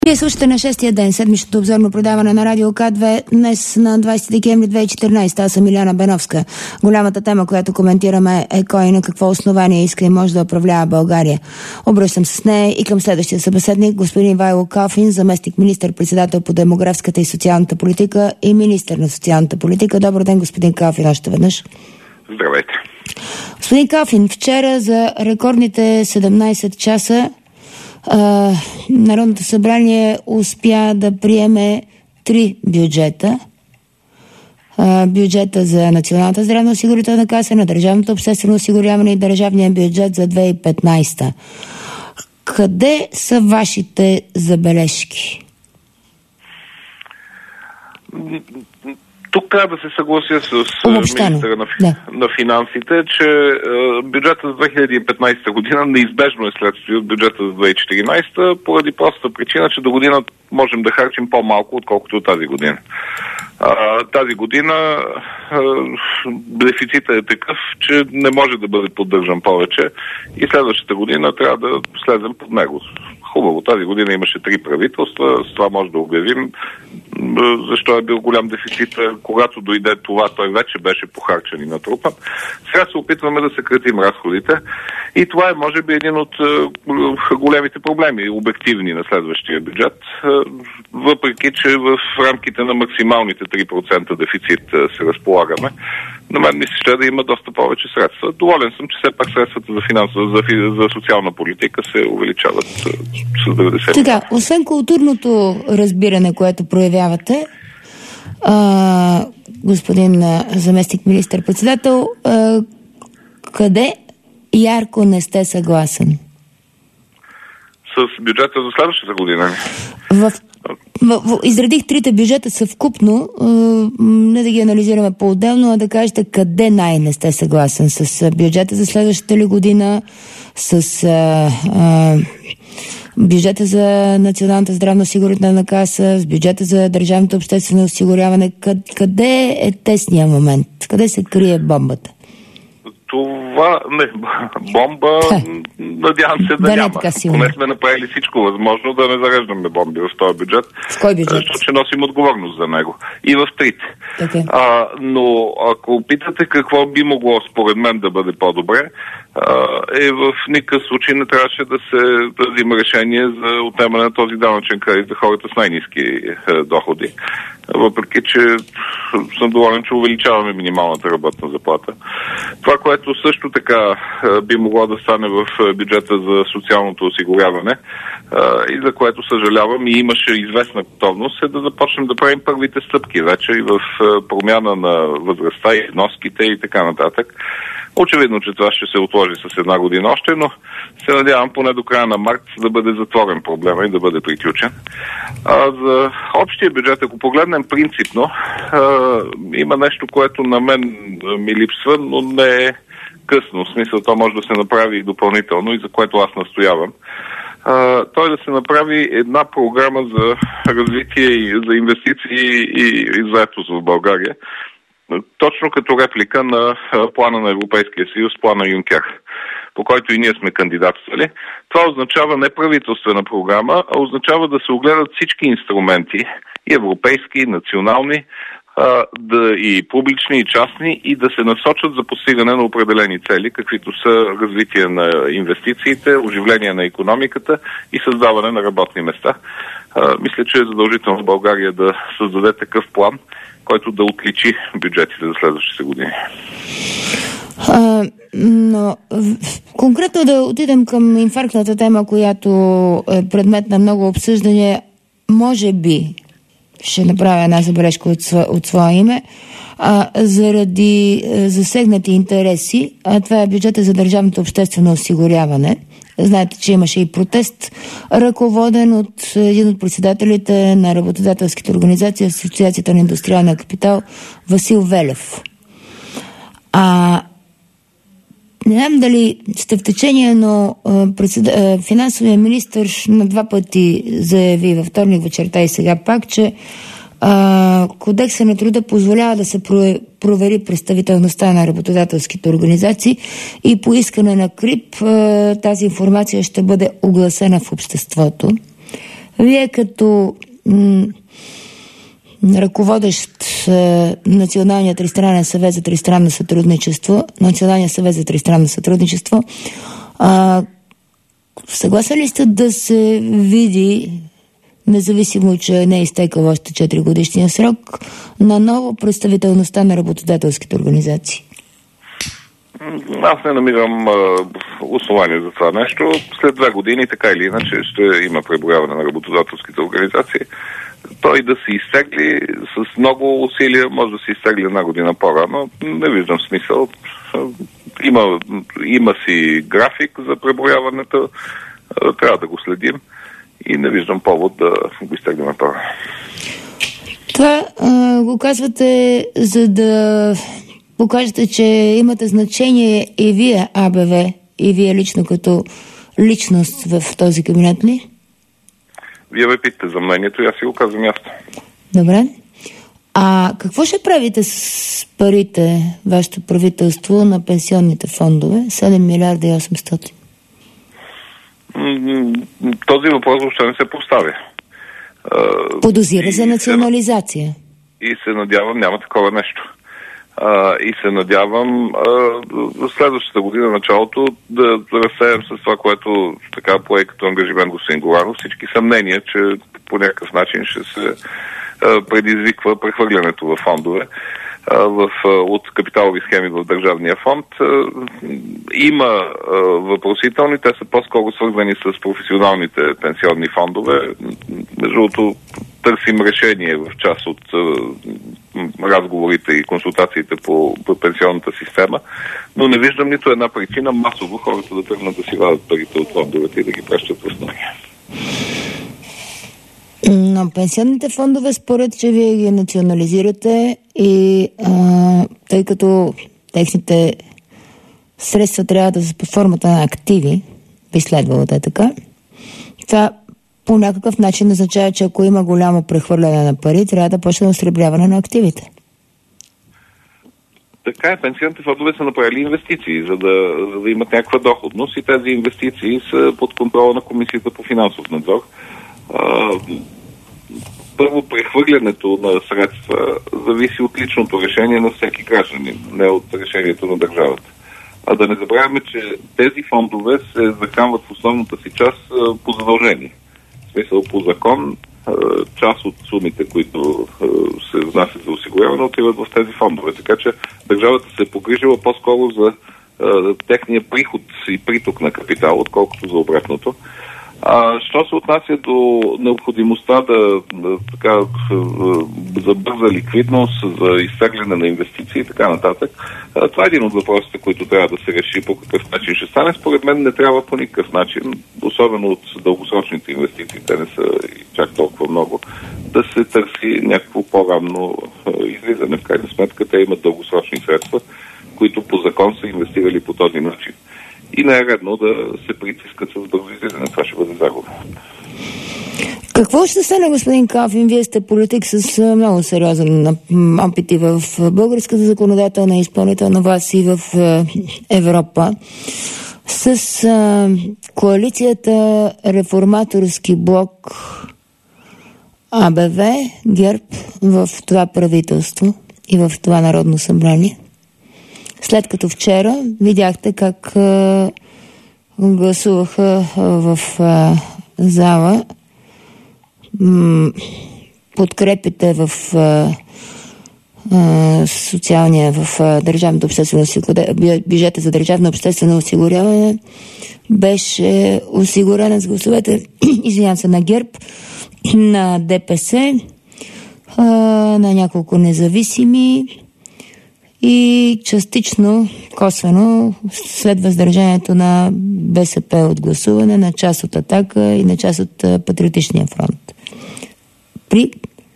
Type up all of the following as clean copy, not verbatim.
Вие слушате на 6-я ден, седмичното обзорно предаване на Радио К2, днес на 20 декември 2014. Аз съм Иляна Беновска. Голямата тема, която коментираме, е кой и на какво основание иска и може да управлява България. Обръщам се с нея и към следващия събеседник, господин Ивайло Калфин, заместник министър-председател по демографската и социалната политика и министър на социалната политика. Добър ден, господин Калфин, още веднъж. Здравейте. Господин Калфин, вчера за рекордните 17 часа Народното събрание успя да приеме 3 бюджета. Бюджета за Националната здравноосигурителна каса, на Държавното обществено осигуряване и държавния бюджет за 2015. Къде са вашите забележки? Тук трябва да се съглася с министъра на финансите, че бюджета за 2015 година неизбежно е следствие от бюджета за 2014, поради простата причина, че до година можем да харчим по-малко, отколкото тази година. Тази година дефицитът е такъв, че не може да бъде поддържан повече и следващата година трябва да слезем под него. Хубаво, тази година имаше 3 правителства, с това може да обявим защо е бил голям дефицит. Когато дойде това, той вече беше похарчен и натрупан. Сега се опитваме да съкратим разходите и това е, може би, един от големите проблеми, обективни на следващия бюджет, въпреки че в рамките на максималните 3% дефицит се разполагаме. На мен ми се ще да има доста повече средства. Доволен съм, че все пак средствата за социална политика се увеличават с 90%. Така, освен културното разбиране, което проявявате, господин заместник министър-председател, къде ярко не сте съгласен? С бюджета за следващата година. Изредих 3 бюджета съвкупно, не да ги анализираме по-отделно, а да кажете къде не сте съгласен. С бюджета за следващата ли година, с бюджета за Националната здравноосигурителна каса, с бюджета за Държавното обществено осигуряване. Къде е тесния момент? Къде се крие бомбата? Това бомба, надявам се да няма. Поне сме направили всичко възможно да не зареждаме бомби в този бюджет. В кой бюджет? Защото ще носим отговорност за него. И в 3-те. Okay. Но ако питате какво би могло според мен да бъде по-добре, в никакъв случай не трябваше да се взима решение за отнемане на този данъчен кредит за хората с най-ниски доходи. Въпреки че съм доволен, че увеличаваме минималната работна заплата. Това, което също така би могло да стане в бюджета за социалното осигуряване и за което съжалявам и имаше известна готовност, е да започнем да правим първите стъпки вече и в промяна на възрастта и вноските и така нататък. Очевидно, че това ще се отложи с 1 година още, но се надявам поне до края на март да бъде затворен проблема и да бъде приключен. За общия бюджет, ако погледнем принципно, има нещо, което на мен ми липсва, но не е късно. В смисъл, това може да се направи и допълнително и за което аз настоявам. Той да се направи една програма за развитие и за инвестиции и заетост в България, точно като реплика на плана на Европейския съюз, плана Юнкер, по който и ние сме кандидатствали. Това означава не правителствена програма, а означава да се огледат всички инструменти, и европейски, и национални, и публични, и частни, и да се насочат за постигане на определени цели, каквито са развитие на инвестициите, оживление на икономиката и създаване на работни места. Мисля, че е задължително България да създаде такъв план, който да отличи бюджетите за следващите години. Но конкретно да отидем към инфарктната тема, която е предмет на много обсъждане, може би ще направя една забележка от своя име, заради засегнати интереси, това е бюджета за Държавното обществено осигуряване. Знаете, че имаше и протест, ръководен от един от председателите на работодателските организации, Асоциацията на индустриалния капитал, Васил Велев. Не знам дали сте в течение, но финансовия министър на 2 пъти заяви във вторник вечерта и сега пак, че Кодекса на труда позволява да се провери представителността на работодателските организации и по искане на КРИБ тази информация ще бъде огласена в обществото. Вие като ръководещ Националния тристранен съвет за тристранно сътрудничество, Националния съвет за тристранно сътрудничество, съгласен ли сте да се види, независимо, че не е изтекал още 4 годишния срок, на ново представителността на работодателските организации? Аз не намирам основание за това нещо. След 2 години, така или иначе, ще има преброяване на работодателските организации. Той да се изтегли с много усилия, може да се изтегли 1 година по-рано. Не виждам смисъл. Има си график за преброяването. Трябва да го следим и не виждам повод да го изтеглим по-рано. Това го казвате, за да покажете, че имате значение и вие, АБВ, и вие лично като личност в този кабинет ли? Вие ме питате за мнението и аз си го казвам ясно. Добре. А какво ще правите с парите, вашето правителство, на пенсионните фондове? 7 милиарда и 800. Този въпрос въобще не се поставя. Подозира за национализация. И се надявам, няма такова нещо. И се надявам следващата година, началото, да разсеем с това, което така пое като ангажимент господин Горанов, всички съмнения, че по някакъв начин ще се предизвиква прехвърлянето в фондове от капиталови схеми в държавния фонд. Има въпросителни, те са по-скоро свързани с професионалните пенсионни фондове. Между другото, търсим решение в част от разговорите и консултациите по пенсионната система, но не виждам нито една причина масово хората да тръгнат да си вадят парите от фондовете и да ги пращат в ноги. Но пенсионните фондове, според че вие ги национализирате и тъй като техните средства трябва да са под формата на активи, би следвало да е така, това по някакъв начин означава, че ако има голямо прехвърляне на пари, трябва да почне осребряване на активите. Така е, пенсионните фондове са направили инвестиции, за да имат някаква доходност и тези инвестиции са под контрола на Комисията по финансов надзор. Първо, прехвърлянето на средства зависи от личното решение на всеки гражданин, не от решението на държавата. А да не забравяме, че тези фондове се захранват в основната си част по задължение. В смисъл, по закон, част от сумите, които се внасят за осигуряване, отиват в тези фондове. Така че държавата се е погрижила по-скоро за техния приход и приток на капитал, отколкото за обратното. Що се отнася до необходимостта за бърза ликвидност, за изтегляне на инвестиции и така нататък, това е един от въпросите, които трябва да се реши по какъв начин ще стане. Според мен не трябва по никакъв начин, особено от дългосрочните инвестиции, те не са чак толкова много, да се търси някакво по-ранно излизане. В крайна сметка те имат дългосрочни средства, които по закон са инвестирали по този начин. И не е редно да се притискат с бързо излизане. Това ще бъде загуба. Какво ще стане, господин Калфин? Вие сте политик с много сериозен опит и в българската законодателна и изпълнителна власт и в Европа. С коалицията Реформаторски блок АБВ, ГЕРБ в това правителство и в това Народно събрание. След като вчера видяхте как гласуваха в зала подкрепите в социалния, в държавното обществено бюджета за държавно обществено осигуряване беше осигурена с гласовете на ГЕРБ, на ДПС, на няколко независими и частично, косвено, след въздържанието на БСП от гласуване, на част от Атака и на част от Патриотичния фронт. При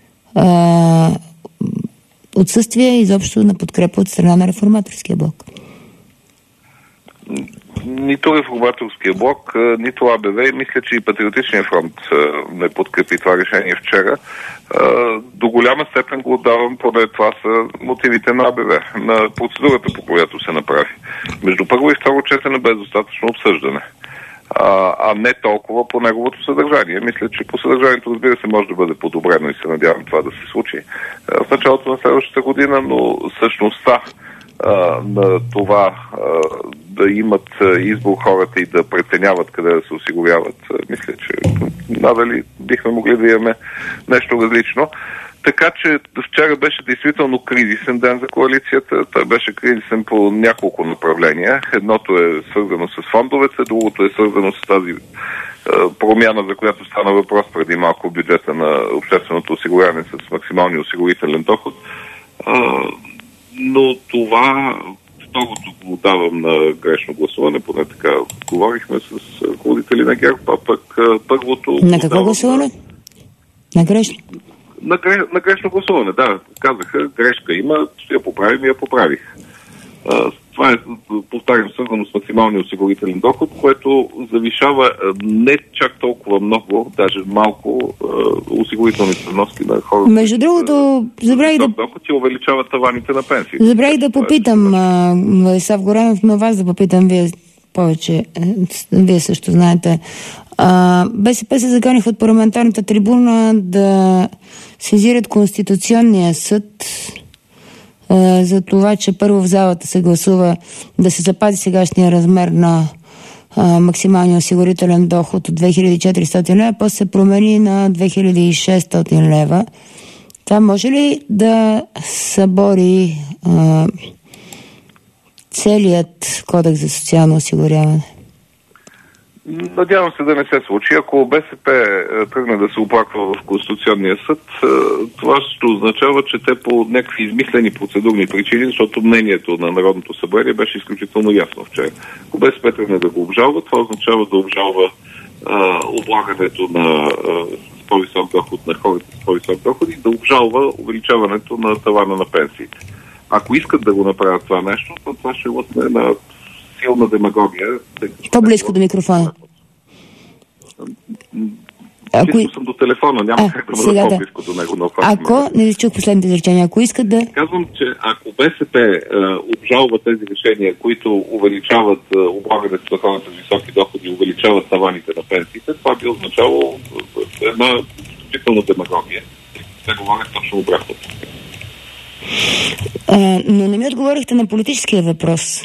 отсъствие изобщо на подкрепа от страна на Реформаторския блок. Нито Реформаторския блок, нито АБВ, мисля, че и Патриотичния фронт не подкрепи това решение вчера. До голяма степен го отдавам, поне това са мотивите на АБВ, на процедурата, по която се направи. Между първо и второ четене без достатъчно обсъждане. а не толкова по неговото съдържание. Мисля, че по съдържанието, разбира се, може да бъде подобрено и се надявам това да се случи в началото на следващата година, но същността на това да имат избор хората и да преценяват къде да се осигуряват, мисля, че надали бихме могли да имаме нещо различно. Така че вчера беше действително кризисен ден за коалицията. Той беше кризисен по няколко направления. Едното е свързано с фондовете, другото е свързано с тази промяна, за която стана въпрос преди малко в бюджета на общественото осигуряване с максималния осигурителен доход. Но това второто го давам на грешно гласуване, поне така говорихме с ръководители на ГЕРБ, а пък първото... На какво гласуване? На грешно? На грешно гласуване, да. Казаха, грешка има, ще я поправим и я поправих. Това е, повтарям, свързано с максималния осигурителен доход, което завишава не чак толкова много, даже малко осигурителните вноски на хората. Между другото, забравих да... доход и увеличава таваните на пенсиите. Забравих да попитам Владислав Горанов, но вас да попитам вие повече. Вие също знаете. БСП се заканиха от парламентарната трибуна да сезират Конституционния съд за това, че първо в залата се гласува да се запази сегашния размер на максималния осигурителен доход от 2400 лева, после се промени на 2600 лева. Това може ли да събори целият кодекс за социално осигуряване? Надявам се да не се случи. Ако БСП тръгне да се оплаква в Конституционния съд, това ще означава, че те по някакви измислени процедурни причини, защото мнението на Народното събрание беше изключително ясно вчера. Ако БСП тръгне да го обжалва, това означава да обжалва облагането на по-висок доход на хората с по-висок доход и да обжалва увеличаването на тавана на пенсиите. Ако искат да го направят това нещо, то това ще лъсне на силна демагогия. По-близко до микрофона. Чисто съм до телефона, няма как да бъда по-близко до него. Но ако, не чух последните изречения, ако искат да... Казвам, че ако БСП обжалва тези решения, които увеличават облагането на хората с високи доходи и увеличават таваните на пенсиите, това би означавало една изключителна демагогия. Те говорят точно обратното. Но не ми отговорихте на политическия въпрос.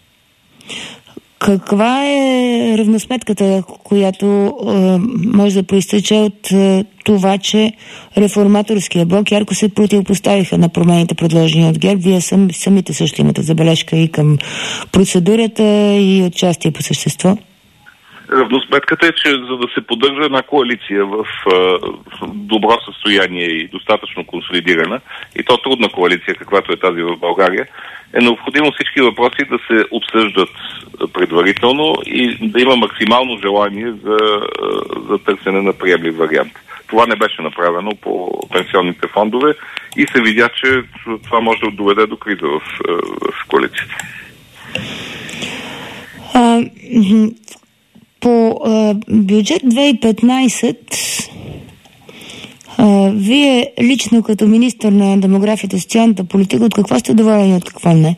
Каква е равносметката, която може да проистича от това, че реформаторския блок ярко се противопоставиха на промените, предложени от ГЕРБ? Вие самите също имате забележка и към процедурата и участие по същество. Равносметката е, че за да се поддържа една коалиция в добро състояние и достатъчно консолидирана, и то трудна коалиция, каквато е тази в България, е необходимо всички въпроси да се обсъждат предварително и да има максимално желание за търсене на приемлив вариант. Това не беше направено по пенсионните фондове и се видя, че това може да доведе до криза в коалицията. По бюджет 2015 вие лично като министър на демографията и социалната политика, от какво сте доволени, от какво не?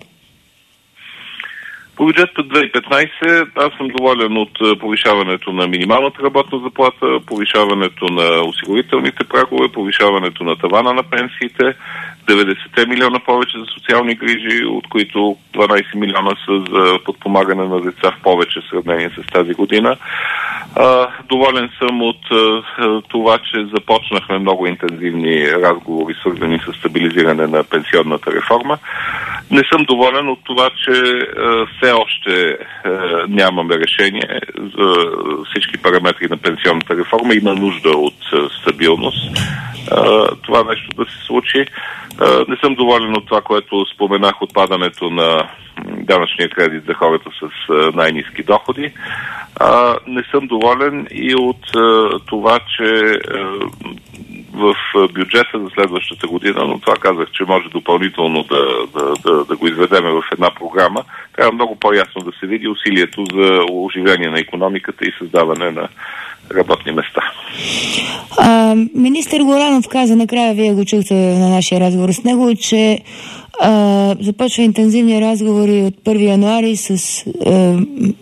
По бюджета 2015 аз съм доволен от повишаването на минималната работна заплата, повишаването на осигурителните прагове, повишаването на тавана на пенсиите, 90 милиона повече за социални грижи, от които 12 милиона са за подпомагане на деца в повече в сравнение с тази година. Доволен съм от това, че започнахме много интензивни разговори, свързани с стабилизиране на пенсионната реформа. Не съм доволен от това, че все още нямаме решение за всички параметри на пенсионната реформа. Има нужда от стабилност. Това нещо да се случи. Не съм доволен от това, което споменах, отпадането на данъчния кредит за хората с най-ниски доходи. Не съм доволен и от това, че в бюджета за следващата година, но това казах, че може допълнително да го изведеме в една програма, трябва много по-ясно да се види усилието за оживление на икономиката и създаване на работни места. Министър Горанов каза, накрая вие го чухте на нашия разговор с него, че започва интензивни разговори от 1 януари с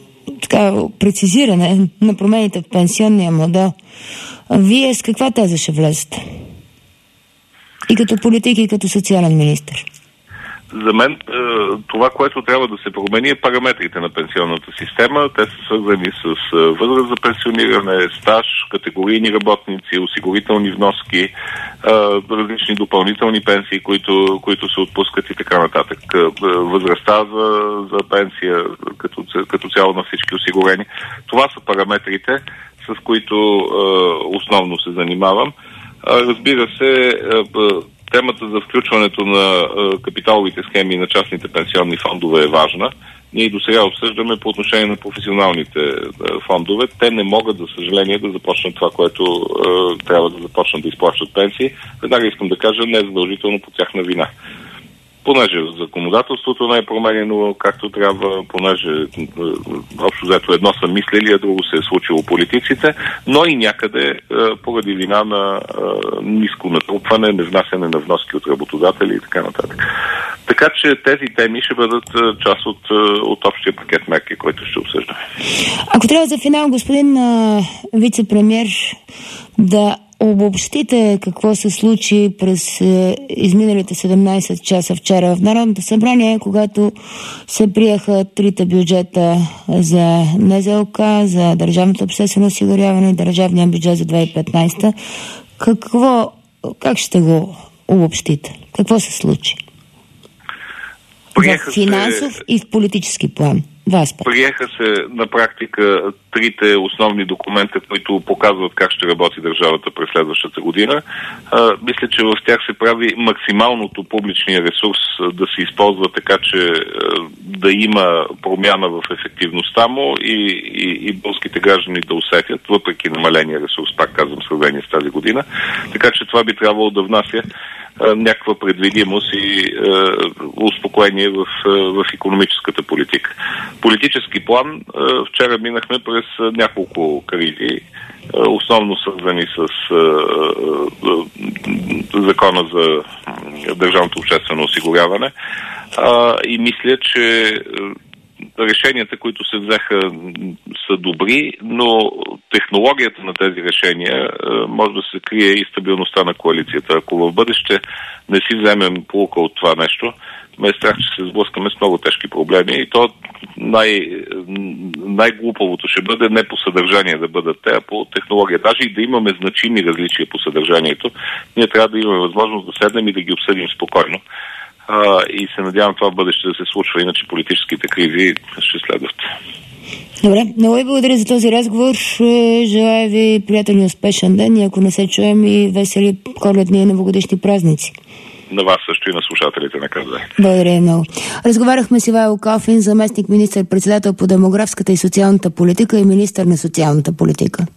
така прецизиране на промените в пенсионния модел. Вие с каква теза ще влезете? И като политик, и като социален министър? За мен това, което трябва да се промени, е параметрите на пенсионната система. Те са свързани с възраст за пенсиониране, стаж, категорийни работници, осигурителни вноски, различни допълнителни пенсии, които се отпускат и така нататък. Възрастта за пенсия като цяло на всички осигурени. Това са параметрите, с които основно се занимавам. Разбира се, темата за включването на капиталовите схеми на частните пенсионни фондове е важна. Ние и досега обсъждаме по отношение на професионалните фондове. Те не могат, за съжаление, да започнат това, което трябва да започнат да изплащат пенсии. Веднага искам да кажа, не е задължително по тяхна вина. Понеже законодателството не е променено както трябва, понеже общо взето едно са мислили, а друго се е случило политиците, но и някъде поради вина на ниско натрупване, невнасяне на вноски от работодатели и така нататък. Така че тези теми ще бъдат част от общия пакет мерки, който ще обсъждаме. Ако трябва за финал, господин вице-премиер, да обобщите какво се случи през изминалите 17 часа вчера в Народното събрание, когато се приеха трите бюджета за НЗОК, за Държавното обществено осигуряване и Държавния бюджет за 2015. Как ще го обобщите? Какво се случи? В финансов и в политически план. Приеха се на практика трите основни документа, които показват как ще работи държавата през следващата година. Мисля, че в тях се прави максималното публичния ресурс да се използва така, че да има промяна в ефективността му и българските граждани да усетят, въпреки намаления ресурс, пак казвам, в сравнение с тази година. Така че това би трябвало да внася някаква предвидимост и успокоение в икономическата политика. Политически план вчера минахме през няколко кризи, основно свързани с закона за държавното обществено осигуряване. И мисля, че решенията, които се взеха, са добри, но технологията на тези решения може да се крие и стабилността на коалицията. Ако в бъдеще не си вземем поука от това нещо, ме е страх, че се сблъскаме с много тежки проблеми и то най-глупавото ще бъде не по съдържание да бъдат те, а по технология. Даже и да имаме значими различия по съдържанието, ние трябва да имаме възможност да седнем и да ги обсъдим спокойно. И се надявам това в бъдеще да се случва, иначе политическите кризи ще следват. Добре, много ви благодаря за този разговор. Желая ви приятен и успешен ден и ако не се чуем, и весели коледни и новогодишни празници. На вас също и на слушателите на КЗ. Благодаря много. Разговаряхме с Ивайло Калфин, заместник министър-председател по демографската и социалната политика и министър на социалната политика.